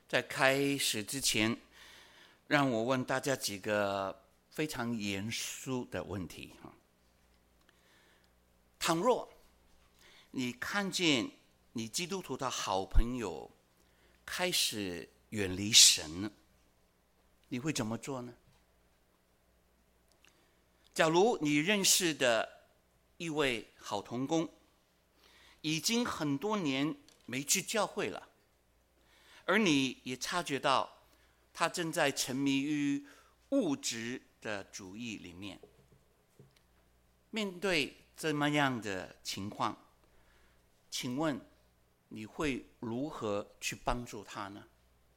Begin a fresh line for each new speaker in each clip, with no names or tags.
在开始之前，让我问大家几个非常严肃的问题。倘若你看见你基督徒的好朋友开始远离神，你会怎么做呢？假如你认识的一位好同工已经很多年没去教会了，而你也察觉到他正在沉迷于物质的主义里面，面对这么样的情况，请问你会如何去帮助他呢？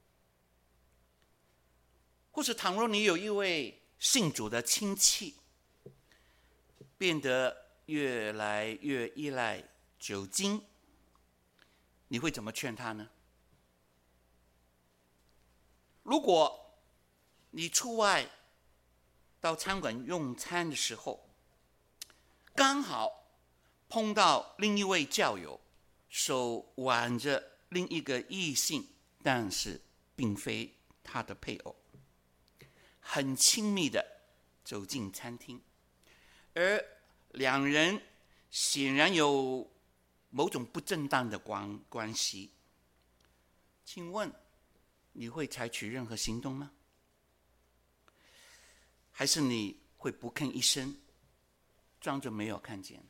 或者倘若你有一位信主的亲戚变得越来越依赖酒精，你会怎么劝他呢？如果你出外到餐馆用餐的时候，刚好碰到另一位教友手挽着另一个异性，但是并非他的配偶，很亲密的走进餐厅，而两人显然有某种不正当的关系，请问你会采取任何行动吗？还是你会不吭一声，装着没有看见？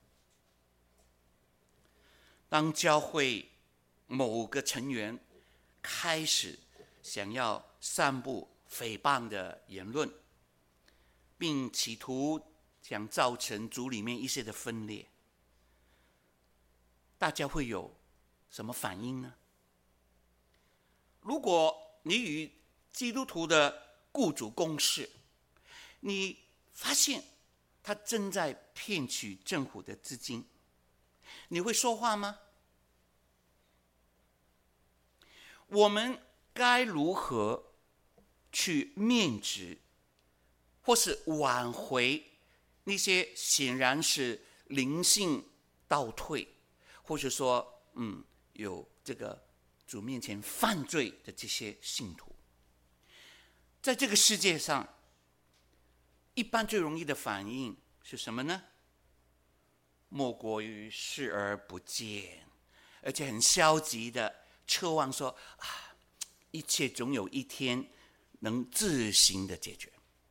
当教会某个成员开始想要散布诽谤的言论，并企图想造成组里面一些的分裂，大家会有什么反应呢？如果你与基督徒的雇主共事，你发现他正在骗取政府的资金，你会说话吗？我们该如何去面指或是挽回那些显然是灵性倒退，或者说有这个主面前犯罪的这些信徒？在这个世界上，一般最容易的反应是什么呢？莫过于视而不见，而且很消极的奢望说一切总有一天能自行的解决。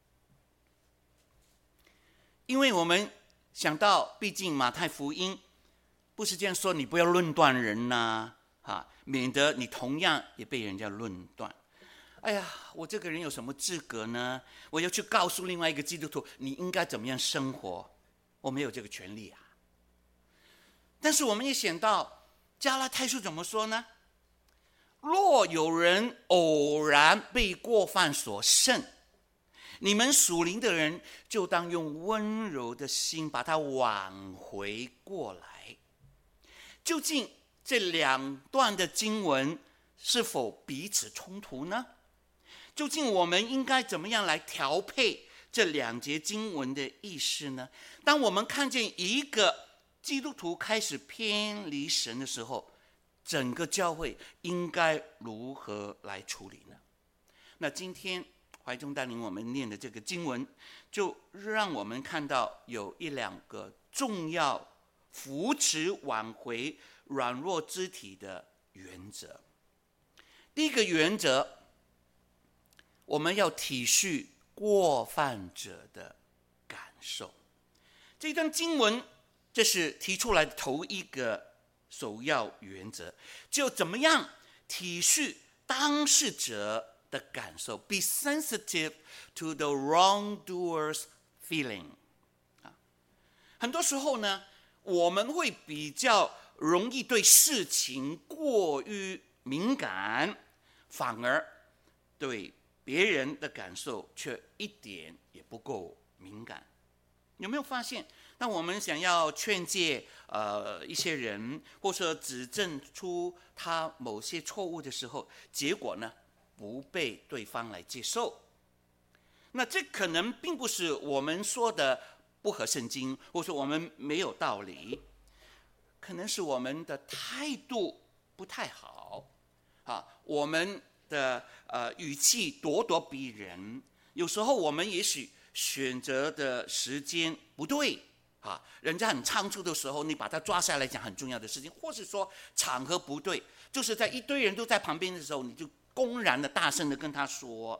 因为我们想到，毕竟马太福音不是这样说，你不要论断人呐，免得你同样也被人家论断。哎呀，我这个人有什么资格呢？我要去告诉另外一个基督徒你应该怎么样生活，我没有这个权利啊。但是我们也想到加拉太书怎么说呢？若有人偶然被过犯所胜，你们属灵的人就当用温柔的心把他挽回过来。究竟这两段的经文是否彼此冲突呢？究竟我们应该怎么样来调配这两节经文的意思呢？当我们看见一个基督徒开始偏离神的时候，整个教会应该如何来处理呢？那今天怀中带领我们念的这个经文，就让我们看到有一两个重要扶持挽回软弱肢体的原则。第一个原则，我们要体恤过犯者的感受。这段经文，这是提出来的头一个首要原则，就怎么样体恤当事者的感受 ，be sensitive to the wrongdoer's feeling。很多时候呢，我们会比较容易对事情过于敏感，反而对别人的感受却一点也不够敏感。有没有发现，当我们想要劝诫一些人，或者指正出他某些错误的时候，结果呢不被对方来接受？那这可能并不是我们说的不合圣经，或者说我们没有道理，可能是我们的态度不太好我们的语气咄咄逼人，有时候我们也许选择的时间不对人家很仓促的时候，你把他抓下来讲很重要的事情，或是说场合不对，就是在一堆人都在旁边的时候，你就公然的大声的跟他说，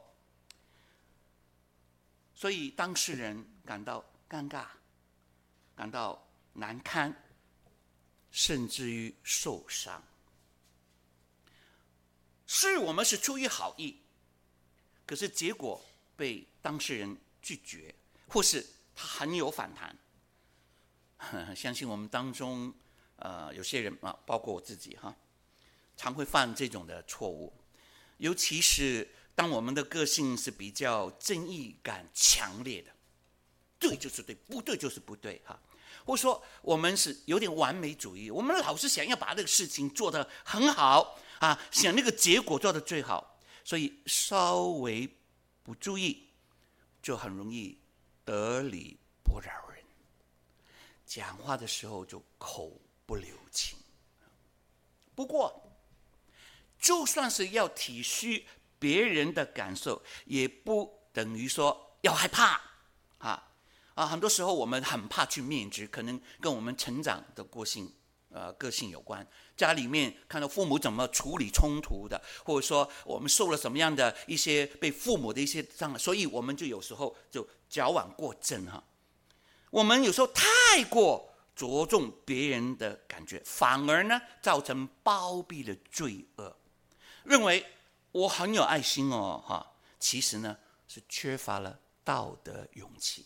所以当事人感到尴尬，感到难堪，甚至于受伤。是我们是出于好意，可是结果被当事人拒绝，或是他很有反弹。相信我们当中有些人包括我自己常会犯这种的错误，尤其是当我们的个性是比较正义感强烈的，对就是对，不对就是不对或者说我们是有点完美主义，我们老是想要把这个事情做得很好想那个结果做得最好，所以稍微不注意就很容易得理不饶人，讲话的时候就口不留情。不过就算是要体恤别人的感受，也不等于说要害怕很多时候我们很怕去面质，可能跟我们成长的个性有关。家里面看到父母怎么处理冲突的，或者说我们受了什么样的一些被父母的一些伤害，所以我们就有时候就矫枉过正我们有时候太过着重别人的感觉，反而呢造成包庇的罪恶，认为我很有爱心其实呢是缺乏了道德勇气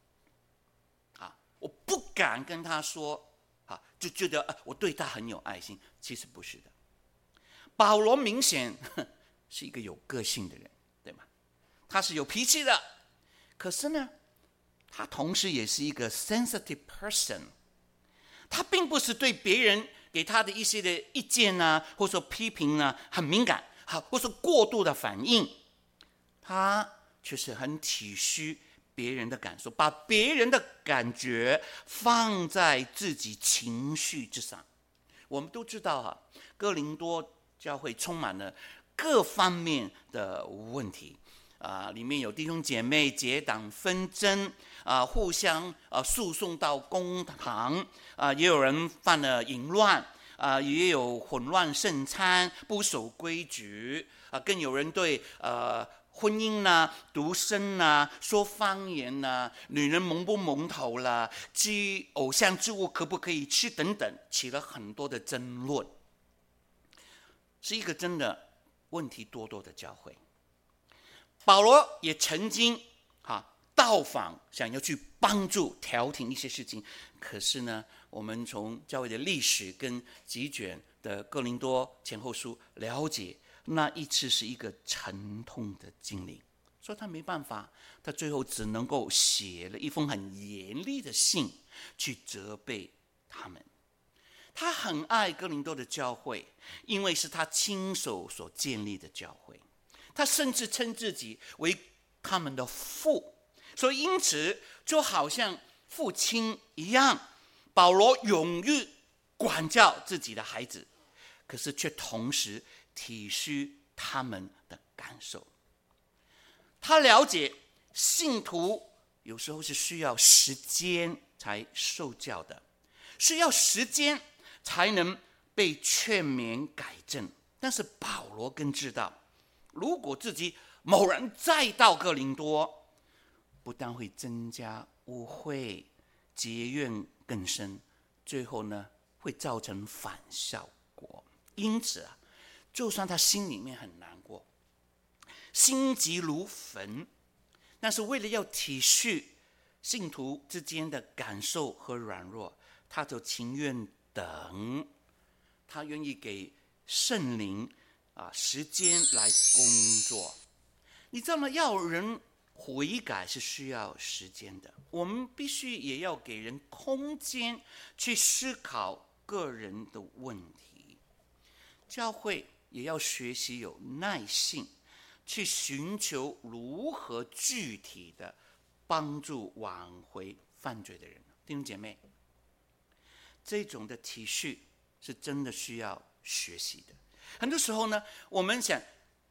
我不敢跟他说就觉得我对他很有爱心，其实不是的。保罗明显是一个有个性的人，对吗？他是有脾气的，可是呢他同时也是一个 sensitive person， 他并不是对别人给他的一些的意见或者说批评很敏感或者说过度的反应，他却是很体恤别人的感受，把别人的感觉放在自己情绪之上。我们都知道哥林多教会充满了各方面的问题里面有弟兄姐妹结党纷争互相诉讼到公堂也有人犯了淫乱也有混乱圣餐，不守规矩更有人对婚姻独身说方言女人蒙不蒙头啦，基偶像之物可不可以吃等等，起了很多的争论，是一个真的问题多多的教会。保罗也曾经到访，想要去帮助调停一些事情，可是呢我们从教会的历史跟几卷的哥林多前后书了解，那一次是一个沉痛的经历，所以他没办法，他最后只能够写了一封很严厉的信去责备他们。他很爱哥林多的教会，因为是他亲手所建立的教会，他甚至称自己为他们的父，所以因此就好像父亲一样，保罗勇于管教自己的孩子，可是却同时体恤他们的感受。他了解信徒有时候是需要时间才受教的，需要时间才能被劝勉改正。但是保罗更知道，如果自己某人再到哥林多，不但会增加误会，结怨更深，最后呢会造成反效果。因此就算他心里面很难过，心急如焚，但是为了要体恤信徒之间的感受和软弱，他就情愿等，他愿意给圣灵时间来工作。你知道吗？要人悔改是需要时间的，我们必须也要给人空间去思考个人的问题。教会也要学习有耐性，去寻求如何具体的帮助挽回犯罪的人。弟兄姐妹，这种的体恤是真的需要学习的。很多时候呢，我们想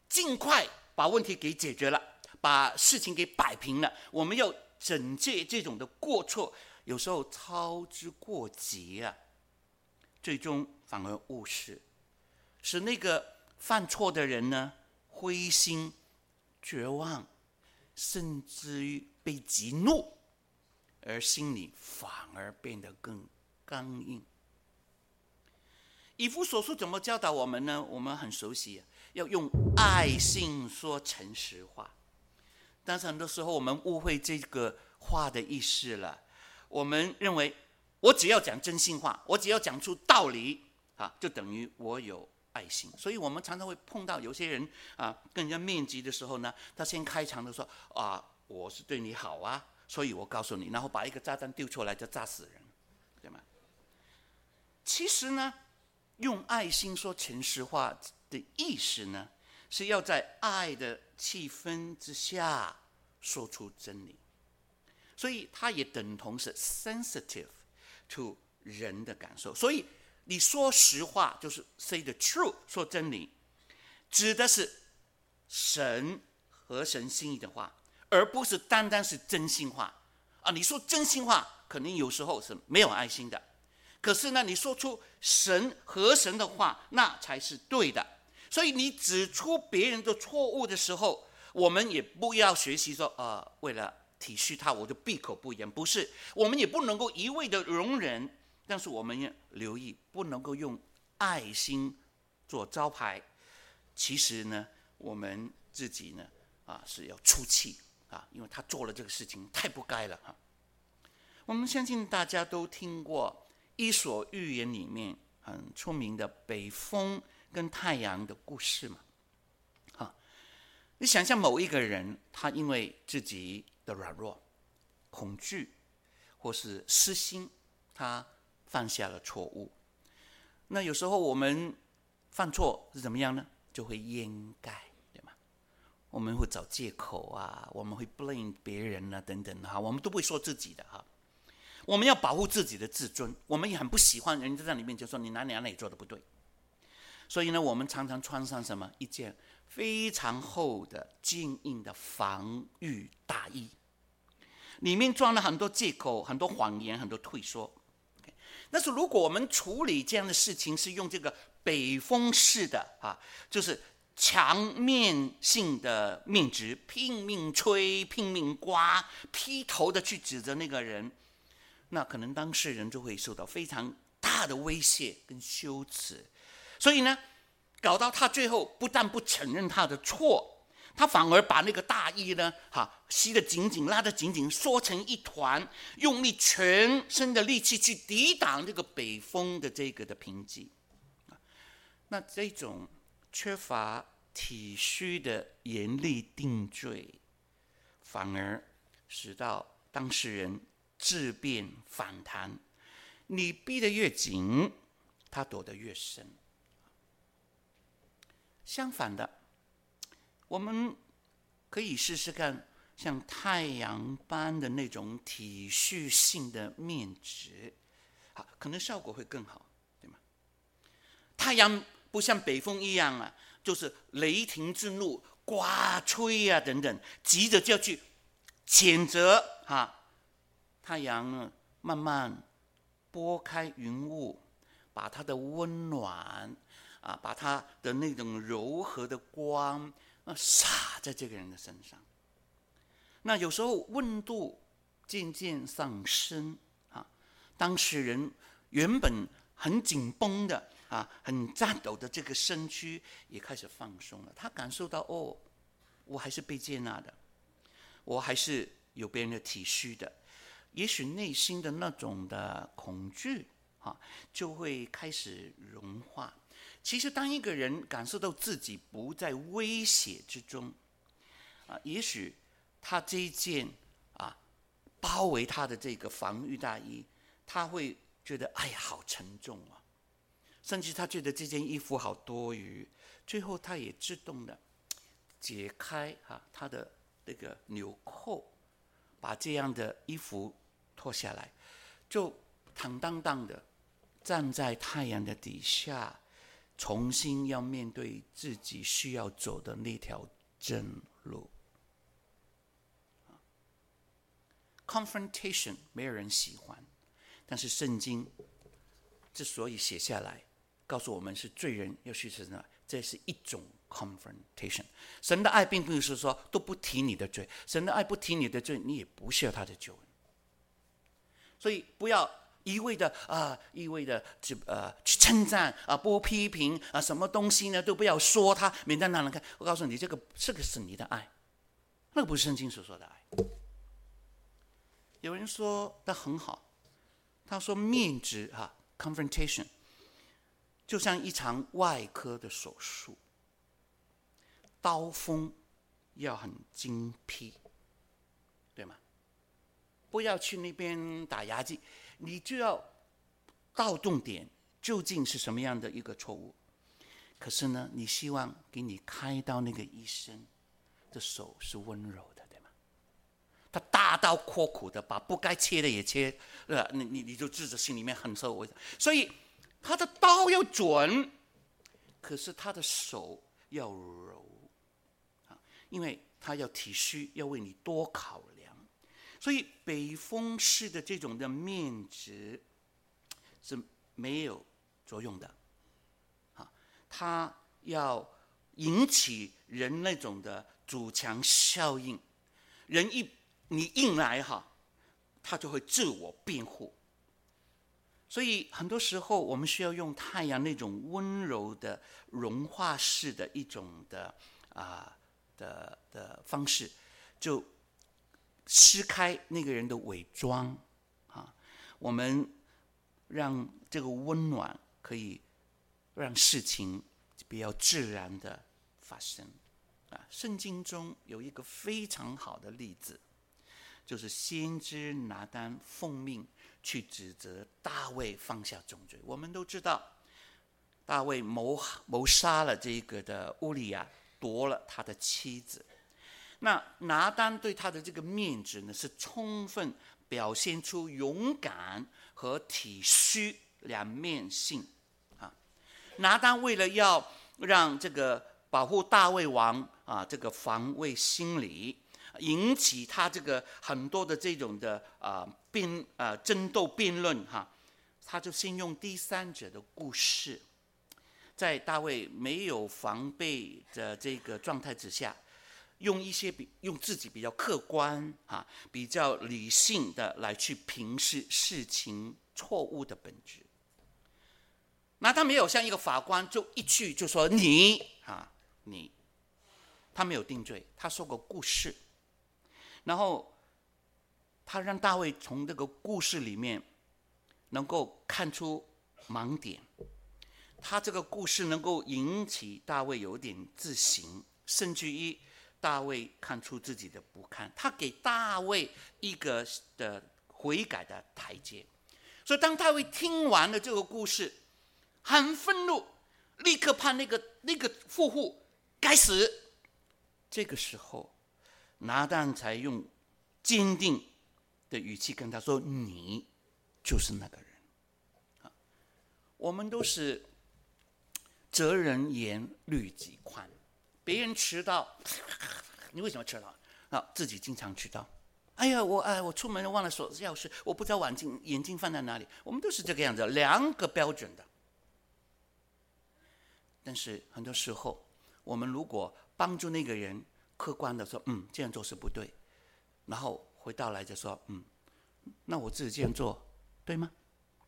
尽快把问题给解决了，把事情给摆平了。我们要整戒这种的过错，有时候操之过急啊，最终反而误事，使那个犯错的人呢灰心绝望，甚至于被激怒，而心里反而变得更刚硬。以弗所书怎么教导我们呢？我们很熟悉，要用爱心说诚实话。但是很多时候我们误会这个话的意思了，我们认为我只要讲真心话，我只要讲出道理就等于我有爱心。所以我们常常会碰到有些人跟人家面基的时候呢，他先开场的说我是对你好啊，所以我告诉你，然后把一个炸弹丢出来就炸死人，对吗？其实呢，用爱心说诚实话的意思呢，是要在爱的气氛之下说出真理，所以它也等同是 sensitive to 人的感受。所以你说实话就是 say the truth， 说真理，指的是神和神心意的话，而不是单单是真心话你说真心话可能有时候是没有爱心的，可是呢，你说出神和神的话，那才是对的。所以你指出别人的错误的时候，我们也不要学习说为了体恤他我就闭口不言，不是，我们也不能够一味的容忍，但是我们要留意，不能够用爱心做招牌。其实呢，我们自己呢是要出气因为他做了这个事情太不该了我们相信大家都听过伊索寓言里面很出名的北风跟太阳的故事嘛你想象某一个人，他因为自己的软弱、恐惧或是私心，他犯下了错误。那有时候我们犯错是怎么样呢？就会掩盖，对吗？我们会找借口我们会 blame 别人等等我们都不会说自己的我们要保护自己的自尊，我们也很不喜欢人家在里面就说你哪里做的不对。所以呢，我们常常穿上什么一件非常厚的坚硬的防御大衣，里面装了很多借口、很多谎言、很多退缩。但是如果我们处理这样的事情是用这个北风式的就是强面性的面值，拼命吹、拼命刮、劈头的去指责那个人，那可能当事人就会受到非常大的威胁跟羞耻。所以呢，搞到他最后不但不承认他的错，他反而把那个大衣呢吸得紧紧，拉得紧紧，缩成一团，用力全身的力气去抵挡这个北风的这个的抨击。那这种缺乏体恤的严厉定罪，反而使到当事人自辩反弹，你逼得越紧，他躲得越深。相反的，我们可以试试看像太阳般的那种体恤性的面值，可能效果会更好，对吗？太阳不像北风一样就是雷霆之怒刮吹等等，急着就要去谴责太阳呢，慢慢拨开云雾，把它的温暖把它的那种柔和的光洒在这个人的身上。那有时候温度渐渐上升当事人原本很紧绷的很颤抖的这个身躯也开始放松了，他感受到我还是被接纳的，我还是有别人的体恤的，也许内心的那种的恐惧就会开始融化。其实当一个人感受到自己不在威胁之中也许他这一件包围他的这个防御大衣，他会觉得哎呀好沉重甚至他觉得这件衣服好多余，最后他也自动的解开他的那个纽扣，把这样的衣服脱下来，就坦荡荡的站在太阳的底下， 重新要面对自己需要走的那条正路。confrontation 没有人喜欢，但是圣经之所以写下来告诉我们是罪人要去承认，这是一种 confrontation。 神的爱并不是说都不提你的罪，神的爱不提你的罪，你也不需要他的救恩。所以不要一味的去称赞不批评什么东西呢都不要说他，免得让人看。我告诉你，这个是你的爱，那个不是圣经所说的爱。有人说的很好，他说面质confrontation 就像一场外科的手术，刀锋要很精辟，对吗？不要去那边打牙祭，你就要到重点，究竟是什么样的一个错误。可是呢，你希望给你开刀那个医生的手是温柔的，对吗？他大刀阔斧的把不该切的也切，你就自己心里面很受委屈。所以他的刀要准，可是他的手要柔，因为他要体恤，要为你多考量。所以北风式的这种的面质是没有作用的，它要引起人那种的阻墙效应，人你硬来他就会自我辩护。所以很多时候我们需要用太阳那种温柔的融化式的一种的方式，就撕开那个人的伪装我们让这个温暖可以让事情比较自然的发生圣经中有一个非常好的例子，就是先知拿单奉命去指责大卫放下重罪。我们都知道大卫谋杀了这个的乌利亚，夺了他的妻子。那拿单对他的这个面子呢，是充分表现出勇敢和体恤两面性拿单为了要让这个保护大卫王这个防卫心理，引起他这个很多的这种的争斗辩论他就先用第三者的故事，在大卫没有防备的这个状态之下，用自己比较客观比较理性的来去评视事情错误的本质。那他没有像一个法官就一句就说你，他没有定罪，他说个故事，然后他让大卫从这个故事里面能够看出盲点，他这个故事能够引起大卫有点自省，甚至于大卫看出自己的不堪，他给大卫一个的悔改的台阶。所以当大卫听完了这个故事，很愤怒，立刻判那个富户该死。这个时候拿单才用坚定的语气跟他说，你就是那个人。我们都是责人严律己宽，别人迟到，你为什么迟到自己经常迟到。哎呀，我出门忘了锁钥匙，我不知道眼镜放在哪里。我们都是这个样子，两个标准的。但是很多时候我们如果帮助那个人客观的说这样做是不对，然后回到来就说那我自己这样做对吗？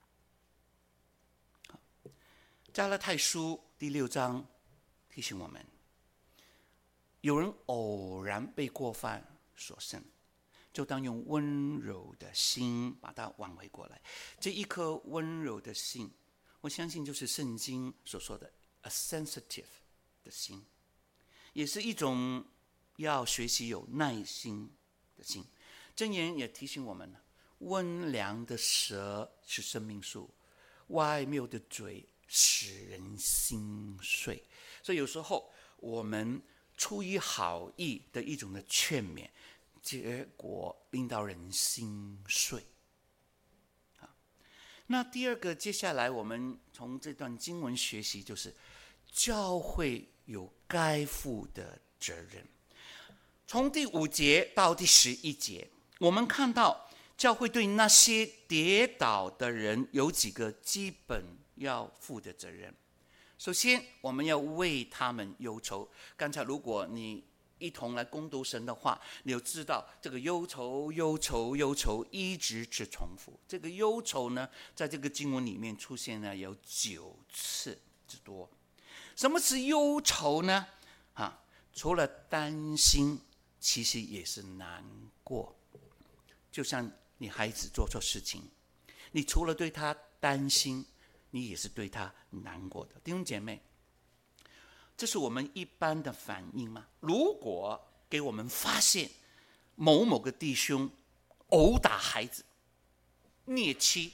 加拉太书第6章提醒我们，有人偶然被过犯所胜，就当用温柔的心把它挽回过来。这一颗温柔的心，我相信就是圣经所说的 a sensitive 的心，也是一种要学习有耐心的心。箴言也提醒我们，温良的舌是生命树，歪谬的嘴使人心碎。所以有时候我们出于好意的一种的劝勉，结果令到人心碎。 那第二个，接下来我们从这段经文学习，就是教会有该负的责任。从第5节到第11节，我们看到教会对那些跌倒的人有几个基本要负的责任。首先，我们要为他们忧愁。刚才如果你一同来攻读神的话，你就知道这个忧愁一直是重复。这个忧愁呢，在这个经文里面出现了有9次之多。什么是忧愁呢？除了担心，其实也是难过。就像你孩子做错事情，你除了对他担心，你也是对他难过的。弟兄姐妹，这是我们一般的反应吗？如果给我们发现某个弟兄殴打孩子、虐妻，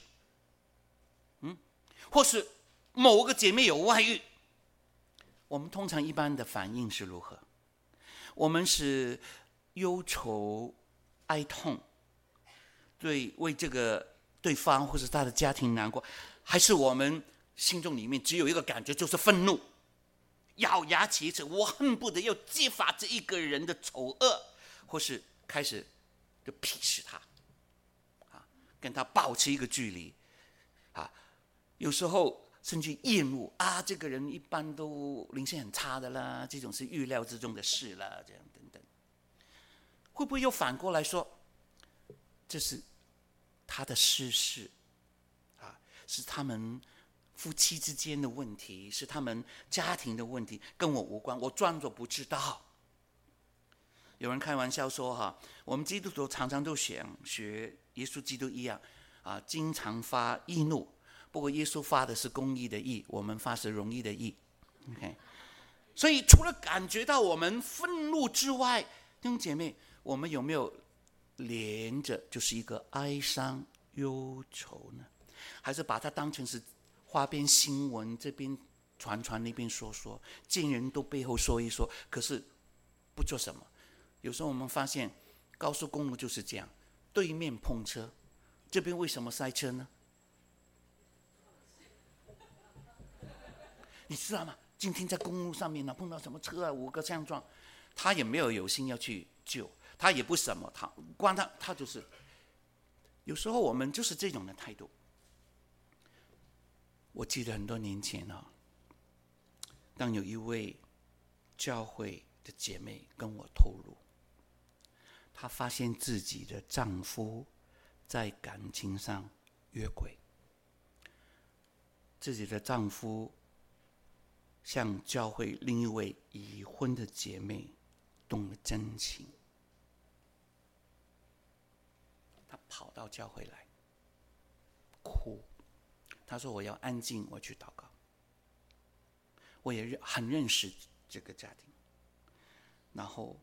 或是某个姐妹有外遇，我们通常一般的反应是如何？我们是忧愁、哀痛，为这个对方或是他的家庭难过，还是我们心中里面只有一个感觉，就是愤怒，咬牙切齿，我恨不得要揭发这一个人的丑恶，或是开始就鄙视他，跟他保持一个距离，有时候甚至厌恶这个人一般都灵性很差的啦，这种是预料之中的事啦，这样等等。会不会又反过来说，这是他的私事，是他们夫妻之间的问题，是他们家庭的问题，跟我无关，我装作不知道。有人开玩笑说我们基督徒常常都学耶稣基督一样经常发义怒，不过耶稣发的是公义的义，我们发是容易的义。OK， 所以除了感觉到我们愤怒之外，弟兄姐妹，我们有没有连着就是一个哀伤忧愁呢？还是把它当成是花边新闻，这边传那边说，见人都背后说一说，可是不做什么？有时候我们发现高速公路就是这样，对面碰车，这边为什么塞车呢？你知道吗？今天在公路上面碰到什么车5个相撞，他也没有心要去救，他也不什么，他就是。有时候我们就是这种的态度。我记得很多年前当有一位教会的姐妹跟我透露，她发现自己的丈夫在感情上越轨，自己的丈夫向教会另一位已婚的姐妹动了真情。她跑到教会来哭，她说我要安静，我去祷告。我也很认识这个家庭，然后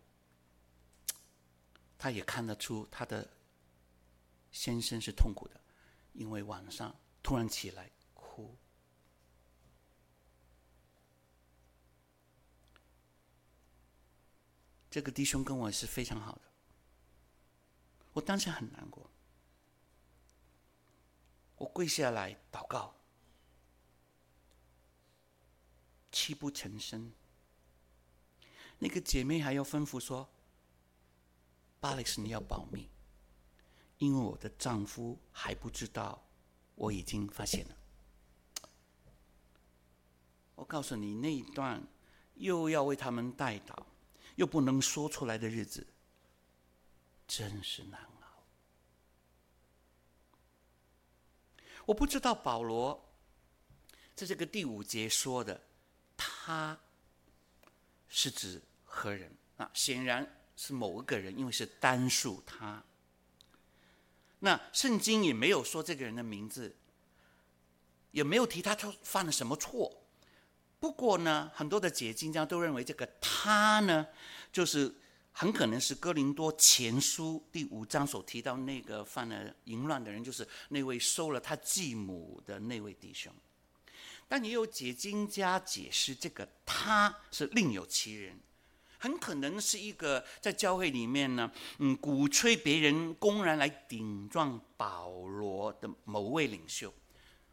她也看得出她的先生是痛苦的，因为晚上突然起来哭。这个弟兄跟我是非常好的，我当时很难过，我跪下来祷告，泣不成声。那个姐妹还要吩咐说，巴勒斯你要保密，因为我的丈夫还不知道我已经发现了。我告诉你，那一段又要为他们代祷又不能说出来的日子，真是难熬。我不知道保罗在这个第5节说的他是指何人显然是某一个人，因为是单数他。那圣经也没有说这个人的名字，也没有提他犯了什么错。不过呢，很多的解经家都认为这个他呢，就是很可能是哥林多前书第5章所提到那个犯了淫乱的人，就是那位收了他继母的那位弟兄。但也有解经家解释，这个他是另有其人，很可能是一个在教会里面呢，鼓吹别人公然来顶撞保罗的某位领袖。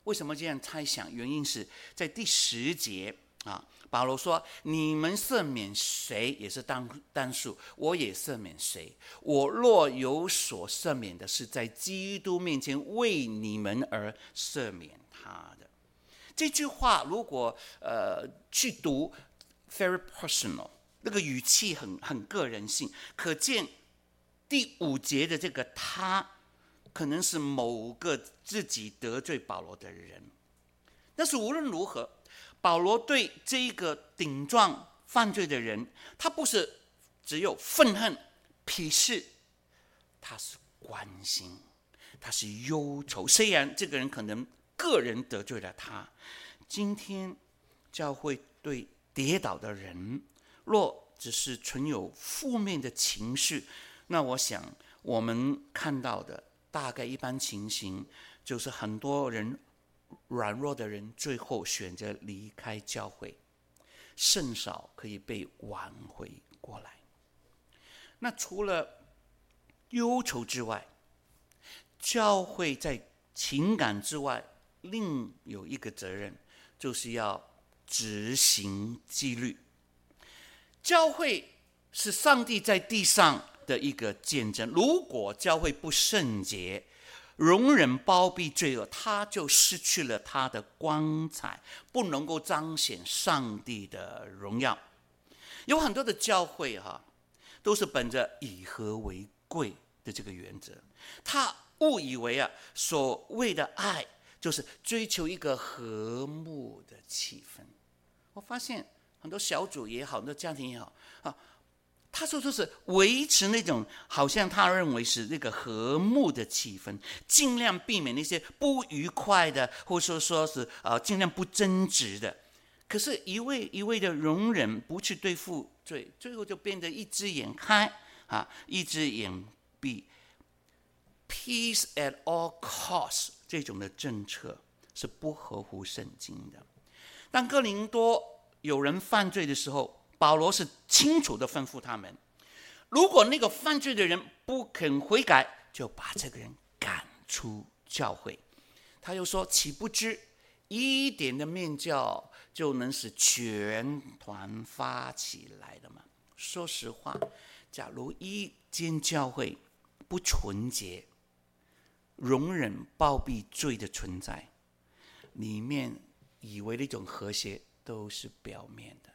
为什么这样猜想？原因是在第10节啊，保罗说：“你们赦免谁也是单数，我也赦免谁。我若有所赦免的，是在基督面前为你们而赦免他的。”这句话如果去读 very personal， 那个语气很个人性，可见第5节的这个他可能是某个自己得罪保罗的人。但是无论如何，保罗对这一个顶撞犯罪的人，他不是只有愤恨鄙视，他是关心，他是忧愁。虽然这个人可能个人得罪了他，今天教会对跌倒的人，若只是存有负面的情绪，那我想我们看到的大概一般情形，就是很多人软弱的人最后选择离开教会，甚少可以被挽回过来。那除了忧愁之外，教会在情感之外另有一个责任，就是要执行纪律。教会是上帝在地上的一个见证，如果教会不圣洁，容忍包庇罪恶，他就失去了他的光彩，不能够彰显上帝的荣耀。有很多的教会都是本着以和为贵的这个原则，他误以为所谓的爱就是追求一个和睦的气氛。我发现很多小组也好，很多家庭也好他说就是维持那种好像他认为是那个和睦的气氛，尽量避免那些不愉快的，或者说是尽量不争执的。可是一味一味的容忍，不去对付罪，最后就变得一只眼开一只眼闭。Peace at all costs 这种的政策是不合乎圣经的。当哥林多有人犯罪的时候，保罗是清楚地吩咐他们，如果那个犯罪的人不肯悔改，就把这个人赶出教会。他又说，岂不知一点的面教就能使全团发起来的吗？说实话，假如一间教会不纯洁，容忍包庇罪的存在，里面以为的一种和谐都是表面的，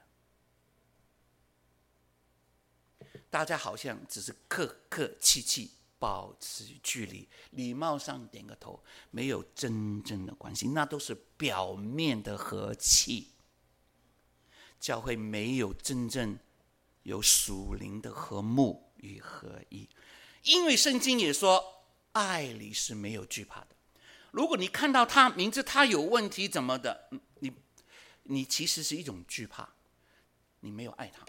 大家好像只是客客气气，保持距离，礼貌上点个头，没有真正的关系，那都是表面的和气。教会没有真正有属灵的和睦与合一，因为圣经也说，爱里是没有惧怕的。如果你看到他明知他有问题怎么的，你其实是一种惧怕，你没有爱他。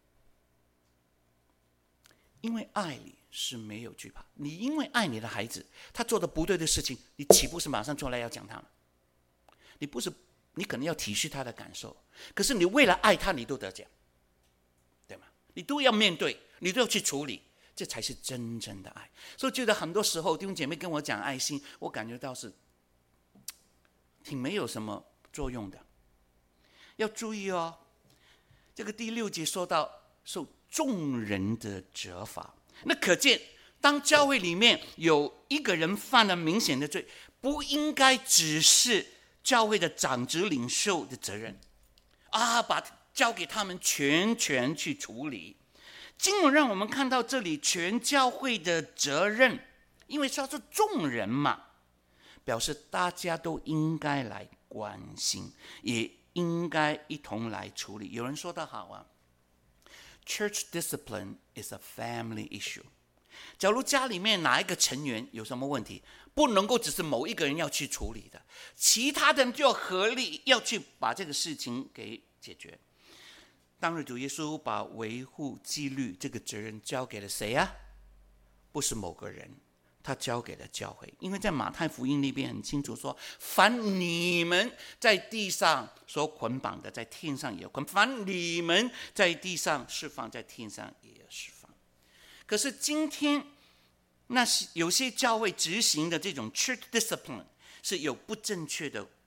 因为爱里是没有惧怕，你因为爱你的孩子，他做的不对的事情，你岂不是马上出来要讲他吗？你可能要体恤他的感受，可是你为了爱他，你都得讲，对吗？你都要面对，你都要去处理，这才是真正的爱。所以觉得很多时候弟兄姐妹跟我讲爱心，我感觉到是挺没有什么作用的。要注意这个第6节说到受众人的责罚，那可见当教会里面有一个人犯了明显的罪，不应该只是教会的长子领袖的责任把交给他们全权去处理。经文让我们看到这里全教会的责任，因为说是众人嘛，表示大家都应该来关心，也应该一同来处理。有人说得好Church discipline is a family issue。 假如家里面哪一个成员有什么问题，不能够只是某一个人要去处理的，其他的人就要合力要去把这个事情给解决。当日主耶稣把维护纪律这个责任交给了谁不是某个人，他交给了教会。因为在马太福音那边很清楚说，凡你们在地上所捆绑的，在天上也捆绑；凡你们在地上释放，在天上也释放。可是今天有些教会执行的这种 church discipline 是有不正确的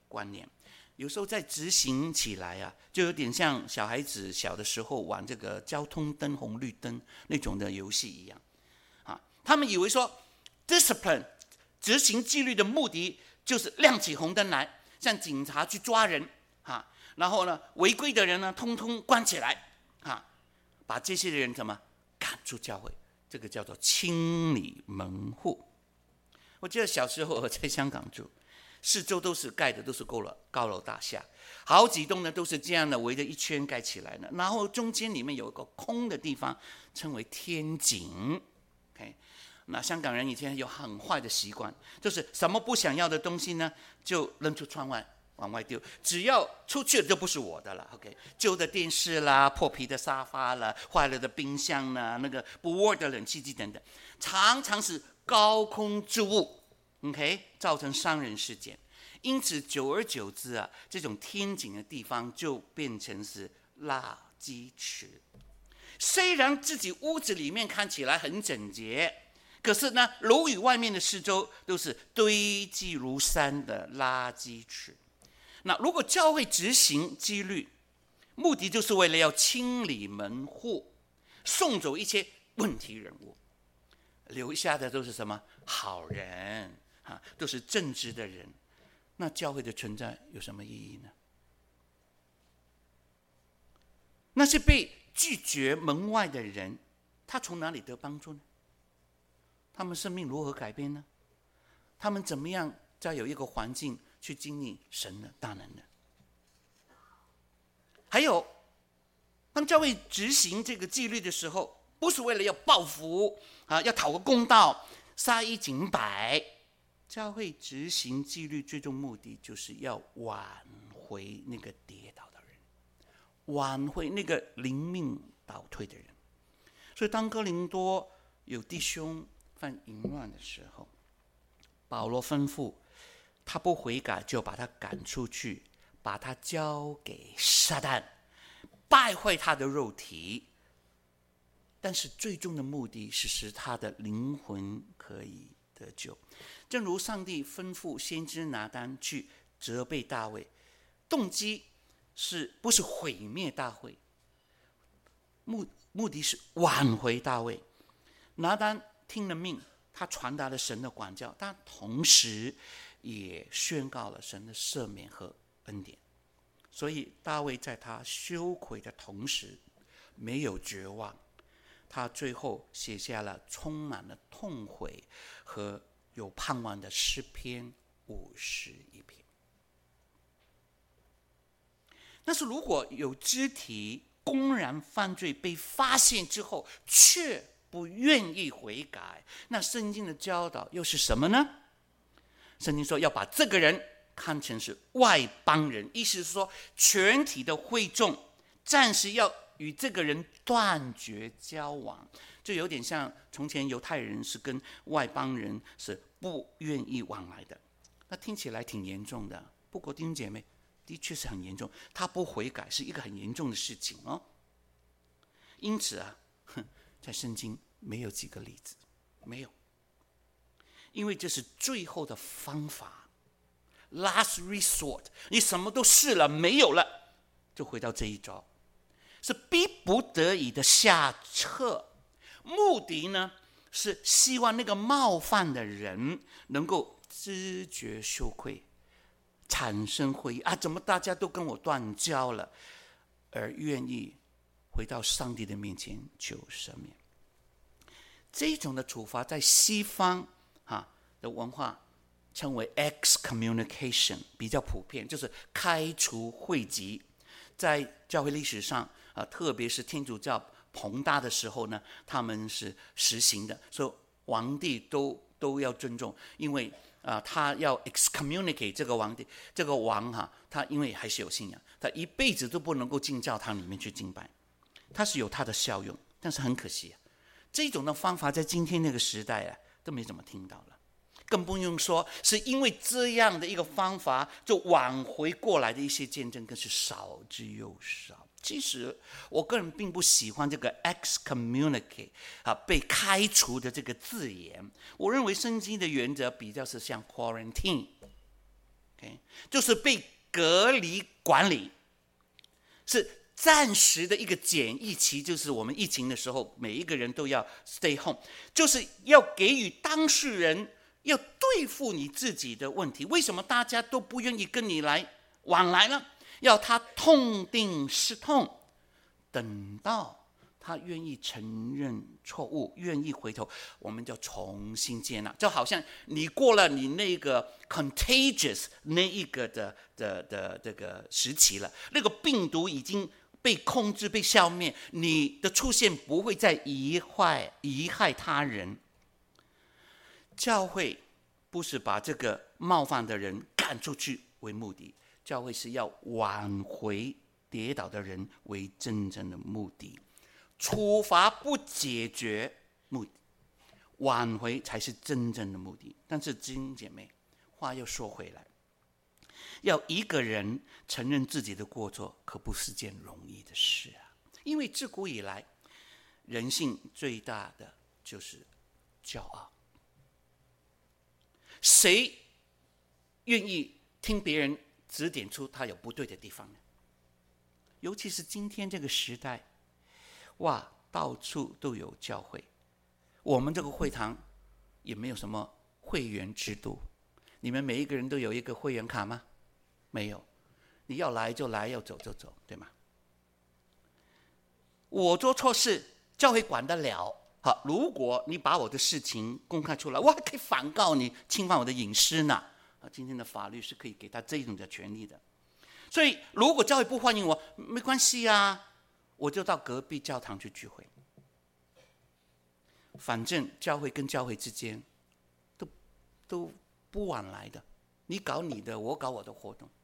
观念。有时候在执行起来啊，就有点像小孩子小的时候玩这个交通灯、红绿灯那种的游戏一样。他们以为说 discipline 执行纪律的目的就是亮起红灯来，像警察去抓人然后呢违规的人呢通通关起来把这些人怎么赶出教会，这个叫做清理门户。我记得小时候我在香港住，四周都是盖的都是高楼大厦，好几栋呢都是这样的围着一圈盖起来的，然后中间里面有一个空的地方称为天井。那香港人以前有很坏的习惯，就是什么不想要的东西呢就扔出窗外往外丢，只要出去了就不是我的了。旧的电视啦，破皮的沙发啦，坏了的冰箱啦，那个不 work 的冷气机等等，常常是高空置物造成伤人事件。因此久而久之这种天井的地方就变成是垃圾池。虽然自己屋子里面看起来很整洁，可是呢楼宇外面的四周都是堆积如山的垃圾池。那如果教会执行纪律，目的就是为了要清理门户，送走一些问题人物，留下的都是什么好人都是正直的人。那教会的存在有什么意义呢？那些被拒绝门外的人，他从哪里得帮助呢？他们生命如何改变呢？他们怎么样再有一个环境去经历神的大能呢？还有，当教会执行这个纪律的时候，不是为了要报复要讨个公道，杀一儆百。教会执行纪律最终目的就是要挽回那个跌倒的人，挽回那个灵命倒退的人。所以当哥林多有弟兄犯淫乱的时候，保罗吩咐他不悔改就把他赶出去，把他交给撒旦，败坏他的肉体，但是最终的目的是使他的灵魂可以得救。正如上帝吩咐先知拿单去责备大卫，动机是不是毁灭大卫，目的是挽回大卫。拿单听了命，他传达了神的管教，但同时也宣告了神的赦免和恩典。所以大卫在他羞愧的同时没有绝望，他最后写下了充满了痛悔和有盼望的诗篇51篇。但是如果有肢体公然犯罪被发现之后却不愿意悔改，那圣经的教导又是什么呢？圣经说要把这个人看成是外邦人，意思是说全体的会众暂时要与这个人断绝交往，就有点像从前犹太人是跟外邦人是不愿意往来的。那听起来挺严重的，不过弟兄姐妹，的确是很严重，他不悔改是一个很严重的事情因此在圣经没有几个例子，没有，因为这是最后的方法 ，last resort。你什么都试了没有了，就回到这一招，是逼不得已的下策。目的呢，是希望那个冒犯的人能够知觉羞愧，产生悔意怎么大家都跟我断交了，而愿意回到上帝的面前求赦免。这种的处罚在西方的文化称为 excommunication， 比较普遍，就是开除会籍。在教会历史上特别是天主教膨大的时候呢，他们是实行的，所以皇帝都要尊重，因为他要 excommunicate 这个皇帝，这个王他因为还是有信仰，他一辈子都不能够进教堂里面去敬拜，他是有他的效用。但是很可惜这种的方法在今天那个时代都没怎么听到了，更不用说是因为这样的一个方法就挽回过来的一些见证更是少之又少。其实我个人并不喜欢这个 excommunicate 被开除的这个字眼，我认为圣经的原则比较是像 quarantine， 就是被隔离管理，是暂时的一个检疫期，就是我们疫情的时候，每一个人都要 stay home， 就是要给予当事人要对付你自己的问题。为什么大家都不愿意跟你来往来呢？要他痛定思痛，等到他愿意承认错误，愿意回头，我们就重新接纳。就好像你过了你那个 contagious 那一个的这个时期了，那个病毒已经被控制、被消灭，你的出现不会再贻害他人。教会不是把这个冒犯的人赶出去为目的，教会是要挽回跌倒的人为真正的目的。处罚不解决目的，挽回才是真正的目的。但是弟兄姐妹，话又说回来，要一个人承认自己的过错，可不是件容易的事啊！因为自古以来，人性最大的就是骄傲。谁愿意听别人指点出他有不对的地方呢？尤其是今天这个时代，哇，到处都有教会。我们这个会堂也没有什么会员制度，你们每一个人都有一个会员卡吗？没有，你要来就来，要走就走，对吗？我做错事，教会管得了。好，如果你把我的事情公开出来，我还可以反告你侵犯我的隐私呢。今天的法律是可以给他这种的权利的。所以，如果教会不欢迎我，没关系啊，我就到隔壁教堂去聚会。反正教会跟教会之间都不往来的，你搞你的，我搞我的活动。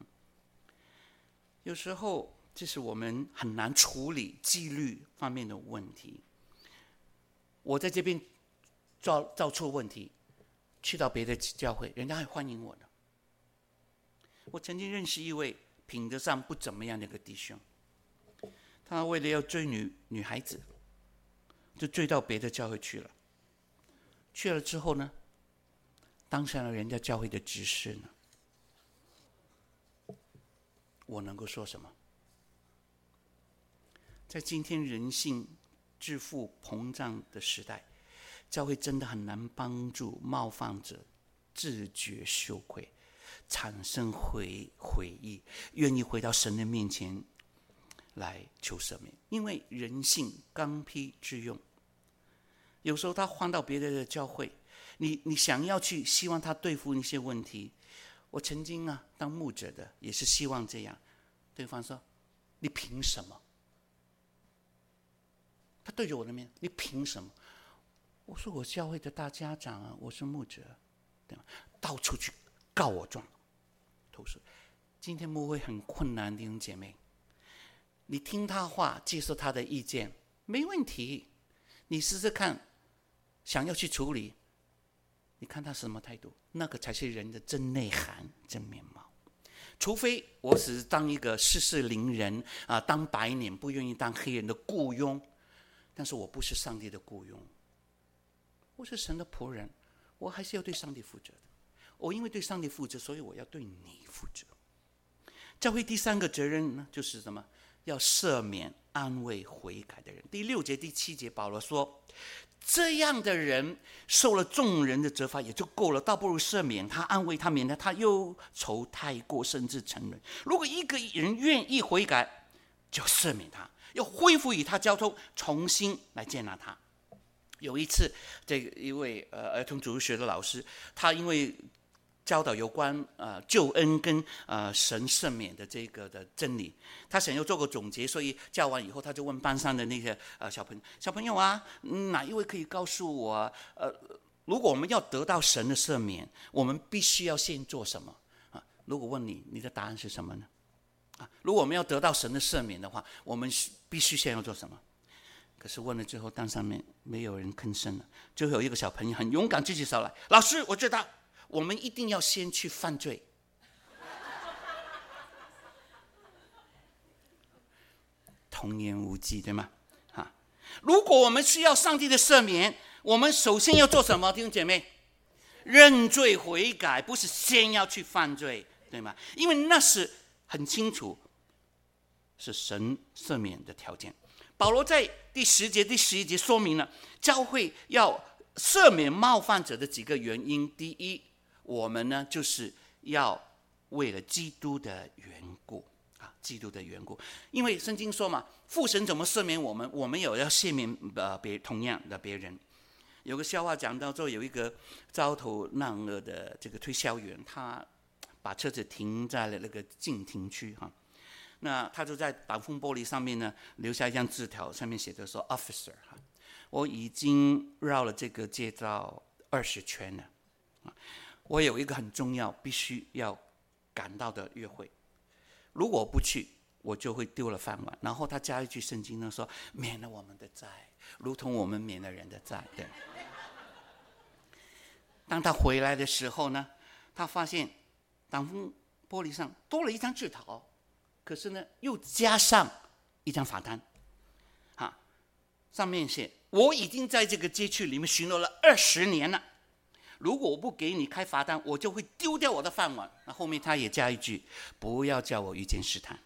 有时候这是我们很难处理纪律方面的问题。我在这边造出问题，去到别的教会，人家还欢迎我呢。我曾经认识一位品德上不怎么样的一个弟兄，他为了要追女孩子，就追到别的教会去了。去了之后呢，当上了人家教会的执事呢。我能够说什么？在今天人性自负膨胀的时代，教会真的很难帮助冒犯者自觉羞愧，产生悔意，愿意回到神的面前来求赦免。因为人性刚愎自用，有时候他换到别的教会，你想要去希望他对付一些问题。我曾经当牧者的也是希望这样，对方说：“你凭什么？”他对着我的面，你凭什么？我说我教会的大家长啊，我是牧者，对吗？到处去告我状，投诉。今天牧会很困难，弟兄姐妹，你听他话，接受他的意见，没问题。你试试看，想要去处理，你看他什么态度，那个才是人的真内涵、真面貌。除非我只是当一个世事伶人当白脸，不愿意当黑人的雇佣。但是我不是上帝的雇佣，我是神的仆人，我还是要对上帝负责的。我因为对上帝负责，所以我要对你负责。教会第三个责任呢，就是什么？要赦免、安慰、悔改的人。第6节、第7节，保罗说，这样的人受了众人的责罚也就够了，倒不如赦免他，安慰他，免得他忧愁太过，甚至沉沦。如果一个人愿意悔改，就赦免他，要恢复与他交通，重新来接纳他。有一次，这一位儿童主日学的老师，他因为教导有关救恩跟神赦免的这个的真理，他想要做个总结，所以教完以后，他就问班上的那些小朋友啊，哪一位可以告诉我如果我们要得到神的赦免，我们必须要先做什么如果问你，你的答案是什么呢？如果我们要得到神的赦免的话，我们必须先要做什么？可是问了之后，班上面没有人吭声了。最后有一个小朋友很勇敢举起手来，老师，我知道，我们一定要先去犯罪。童言无忌，对吗？如果我们需要上帝的赦免，我们首先要做什么？弟兄姐妹， 认罪悔改，不是先要去犯罪，对吗？因为那是很清楚是神赦免的条件。保罗在第10节、第11节说明了教会要赦免冒犯者的几个原因。第一，我们呢就是要为了基督的缘故啊，基督的缘故。因为圣经说嘛，父神怎么赦免我们，我们也要赦免同样的别人。有个笑话讲到说，有一个焦头烂额的这个推销员，他把车子停在了那个禁停区哈。那他就在挡风玻璃上面呢留下一张字条，上面写着说 ：“Officer， 我已经绕了这个街道20圈了，我有一个很重要、必须要赶到的约会，如果不去，我就会丢了饭碗。”然后他加一句圣经呢说：“免了我们的债，如同我们免了人的债。”对。当他回来的时候呢，他发现挡风玻璃上多了一张字条。可是呢，又加上一张罚单，上面写：“我已经在这个街区里面巡逻了20年了，如果我不给你开罚单，我就会丢掉我的饭碗。”那后面他也加一句：“不要叫我遇见试探。”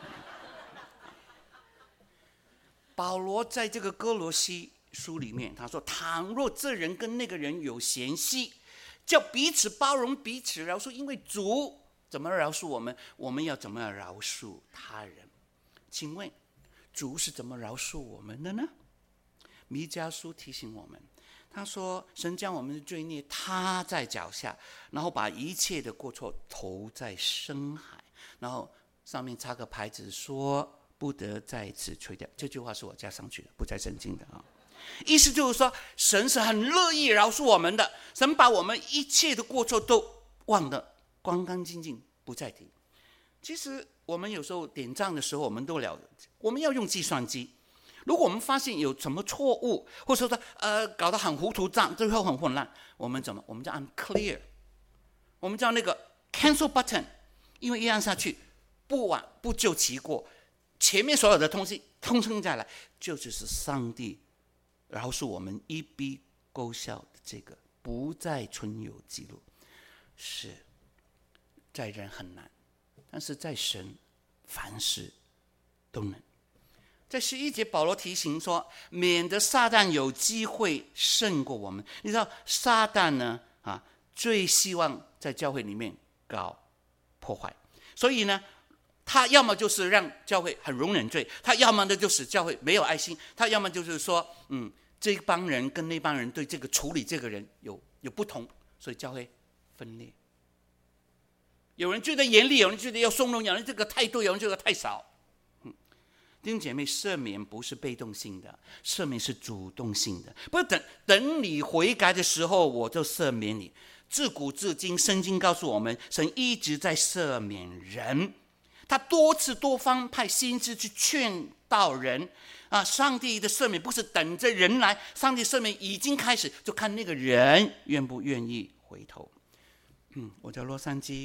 保罗在这个哥罗西书里面他说：“倘若这人跟那个人有嫌隙，叫彼此包容，彼此饶恕，因为主怎么饶恕我们，我们要怎么样饶恕他人。”请问主是怎么饶恕我们的呢？弥迦书提醒我们，他说神将我们的罪孽踏在脚下，然后把一切的过错投在深海，然后上面插个牌子说不得再次吹掉。这句话是我加上去的，不在圣经的啊。意思就是说，神是很乐意饶恕我们的，神把我们一切的过错都忘得干干净净，不再提。其实我们有时候点账的时候，我们都我们要用计算机。如果我们发现有什么错误，或者说搞得很糊涂账，最后很混乱，我们就按 clear， 我们叫那个 cancel button， 因为一按下去，不就其过，前面所有的东西通通下来，就是上帝饶恕我们一笔勾销的这个不再存有记录。是在人很难，但是在神凡事都能。在11节，保罗提醒说，免得撒旦有机会胜过我们。你知道撒旦呢最希望在教会里面搞破坏，所以呢他要么就是让教会很容忍罪，他要么的就是教会没有爱心，他要么就是说这帮人跟那帮人对这个处理这个人有不同，所以教会分裂。有人觉得严厉，有人觉得要松容，有人这个太多，有人觉得太少。弟兄姐妹，赦免不是被动性的，赦免是主动性的。不是等你悔改的时候我就赦免你。自古至今，圣经告诉我们，神一直在赦免人，他多次多方派先知去劝导人上帝的赦免不是等着人来，上帝赦免已经开始，就看那个人愿不愿意回头。我在洛杉矶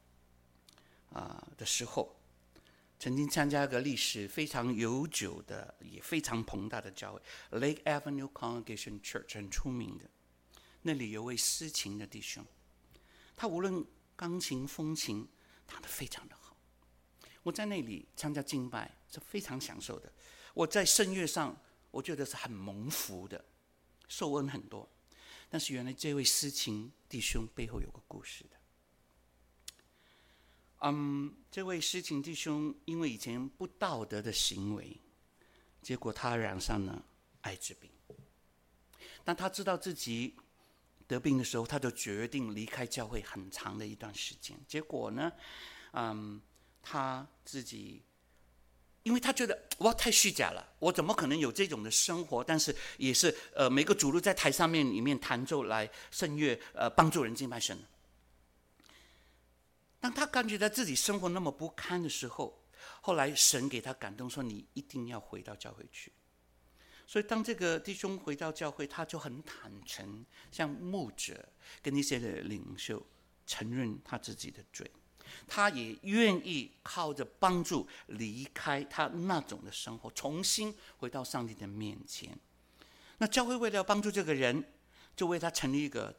的时候，曾经参加一个历史非常悠久的也非常庞大的教会 Lake Avenue Congregation Church， 很出名的。那里有位司琴的弟兄，他无论钢琴风琴弹得非常的好。我在那里参加敬拜是非常享受的，我在圣乐上我觉得是很蒙福的，受恩很多。但是原来这位司琴弟兄背后有个故事的。这位司琴弟兄因为以前不道德的行为，结果他染上了艾滋病。当他知道自己得病的时候，他就决定离开教会很长的一段时间。结果呢，他自己，因为他觉得哇太虚假了，我怎么可能有这种的生活？但是也是每个主日在台上面里面弹奏来圣乐，帮助人敬拜神。当他感觉到自己生活那么不堪的时候，后来神给他感动说，你一定要回到教会去。所以当这个弟兄回到教会，他就很坦诚，向牧者跟一些的领袖承认他自己的罪，他也愿意靠着帮助离开他那种的生活，重新回到上帝的面前。那教会为了帮助这个人，就为他成立一个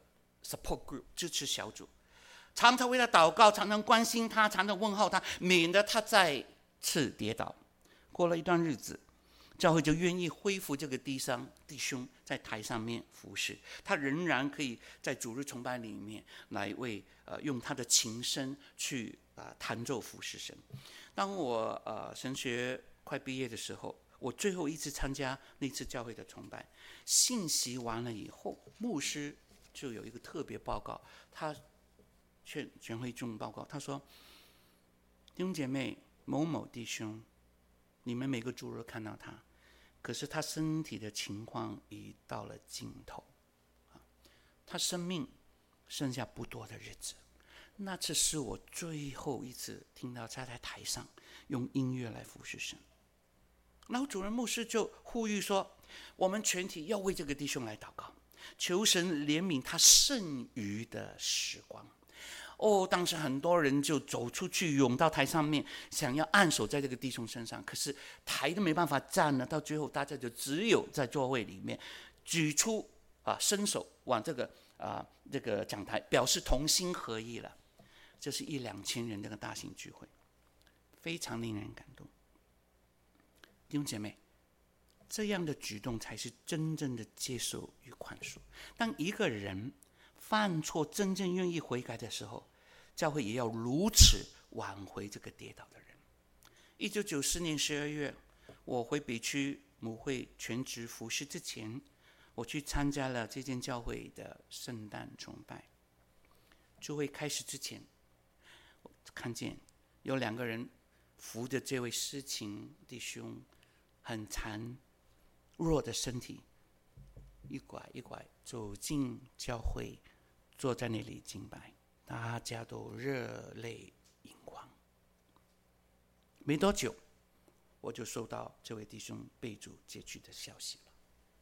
support group 支持小组，常常为他祷告，常常关心他，常常问候他，免得他再次跌倒。过了一段日子，教会就愿意恢复这个弟兄在台上面服侍，他仍然可以在主日崇拜里面来为用他的琴声去弹奏服侍神。当我神学快毕业的时候，我最后一次参加那次教会的崇拜，信息完了以后，牧师就有一个特别报告，他全会众报告，他说：弟兄姐妹，某某弟兄，你们每个主日看到他，可是他身体的情况已到了尽头，他生命剩下不多的日子。那次是我最后一次听到他在台上用音乐来服侍神。然后主任牧师就呼吁说，我们全体要为这个弟兄来祷告，求神怜悯他剩余的时光。当时很多人就走出去，涌到台上面，想要按手在这个弟兄身上，可是台都没办法站了，到最后大家就只有在座位里面举出伸手往这个讲台，表示同心合意了。这是1-2千人这个大型聚会，非常令人感动。弟兄姐妹，这样的举动才是真正的接受与宽恕。当一个人犯错真正愿意悔改的时候，教会也要如此挽回这个跌倒的人。1994年12月，我回北区母会全职服侍之前，我去参加了这间教会的圣诞崇拜。聚会开始之前，我看见有2个人扶着这位失情弟兄很残弱的身体，一拐一拐走进教会，坐在那里敬拜，大家都热泪盈眶。没多久，我就收到这位弟兄被主接去的消息了。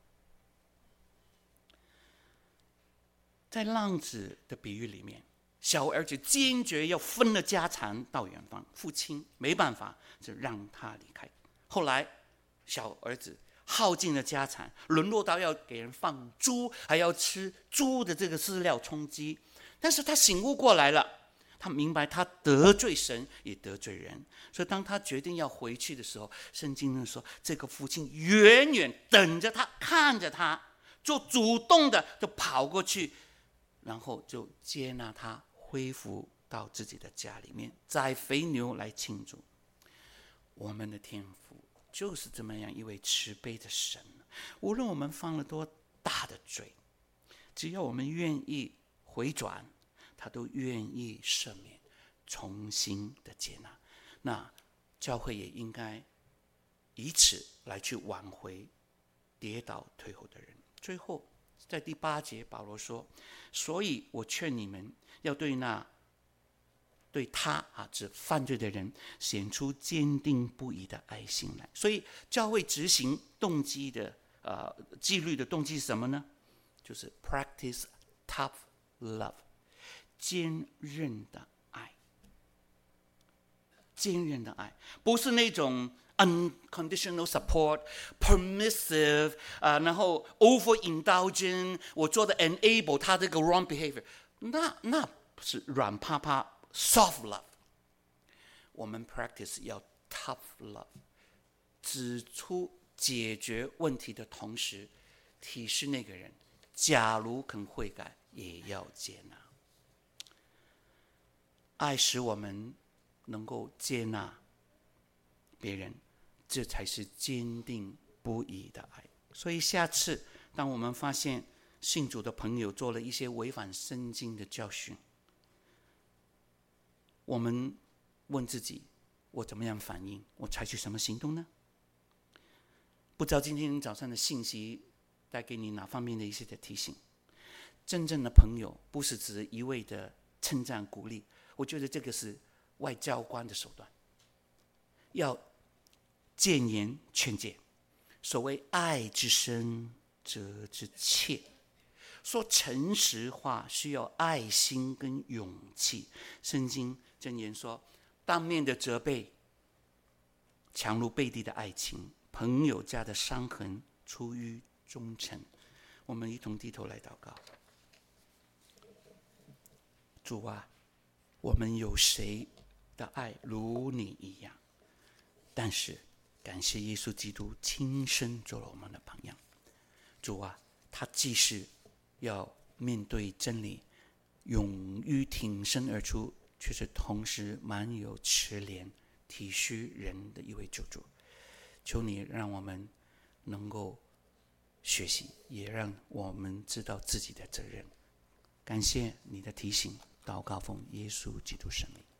在浪子的比喻里面，小儿子坚决要分了家产到远方，父亲没办法，就让他离开。后来小儿子耗尽了家产，沦落到要给人放猪，还要吃猪的这个饲料充饥。但是他醒悟过来了，他明白他得罪神也得罪人，所以当他决定要回去的时候，圣经上说，这个父亲远远等着他，看着他，就主动的就跑过去，然后就接纳他恢复到自己的家里面，宰肥牛来庆祝。我们的天父就是这么样一位慈悲的神，无论我们犯了多大的罪，只要我们愿意回转，他都愿意赦免，重新的接纳。那教会也应该以此来去挽回跌倒退后的人。最后在第8节，保罗说，所以我劝你们要对他指犯罪的人显出坚定不移的爱心来。所以教会执行动机的纪律的动机是什么呢？就是 practice tough love， 坚韧的爱。坚韧的爱不是那种unconditional support permissive 然后 overindulgent， 我做的 enable 他这个 wrong behavior， 那是软趴趴 soft love。 我们 practice 要 tough love， 指出解决问题的同时，提示那个人假如肯悔改也要接纳。爱使我们能够接纳别人，这才是坚定不移的爱。所以下次当我们发现信主的朋友做了一些违反圣经的教训，我们问自己，我怎么样反应？我采取什么行动呢？不知道今天早上的信息带给你哪方面的一些的提醒。真正的朋友不是只一味的称赞鼓励，我觉得这个是外交官的手段，要谏言劝诫。所谓爱之深责之切，说诚实话需要爱心跟勇气。圣经箴言说，当面的责备强如背地的爱情，朋友家的伤痕出于忠诚。我们一同低头来祷告。 主啊，我们有谁的爱如你一样？但是感谢耶稣基督亲身做了我们的榜样。主啊，他既是要面对真理勇于挺身而出，却是同时蛮有慈怜体恤人的一位救主。求你让我们能够学习，也让我们知道自己的责任。感谢你的提醒，祷告奉耶稣基督圣名。